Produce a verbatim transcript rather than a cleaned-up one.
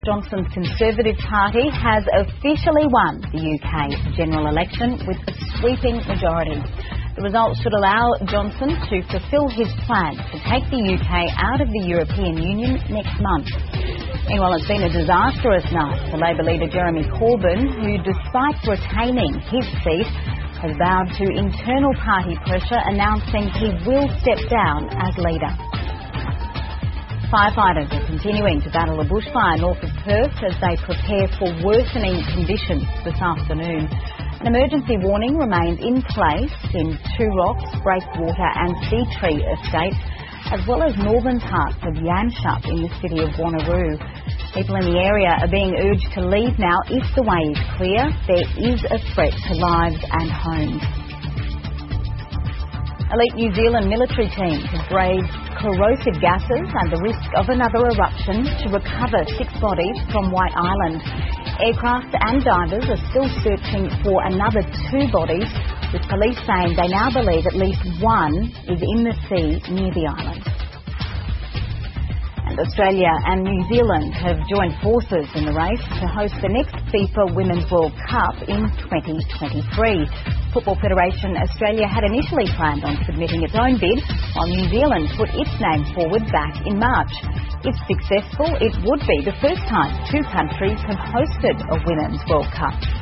Johnson's Conservative Party has officially won the U K general election with a sweeping majority. The results should allow Johnson to fulfil his plan to take the U K out of the European Union next month. Meanwhile, it's been a disastrous night for Labor leader Jeremy Corbyn, who, despite retaining his seat, has bowed to internal party pressure, announcing he will step down as leader. Firefighters are continuing to battle a bushfire north of Perth as they prepare for worsening conditions this afternoon. An emergency warning remains in place in Two Rocks, Breakwater and Sea Tree estates, as well as northern parts of Yanshup in the city of Wanneroo. People in the area are being urged to leave now if the way is clear. There is a threat to lives and homes. Elite New Zealand military teams have braved corrosive gases and the risk of another eruption to recover six bodies from White Island. Aircraft and divers are still searching for another two bodies, with police saying they now believe at least one is in the sea near the island. And Australia and New Zealand have joined forces in the race to host the next FIFA Women's World Cup in twenty twenty-three. Football Federation Australia had initially planned on submitting its own bid, while New Zealand put its name forward back in March. If successful, it would be the first time two countries have hosted a Women's World Cup.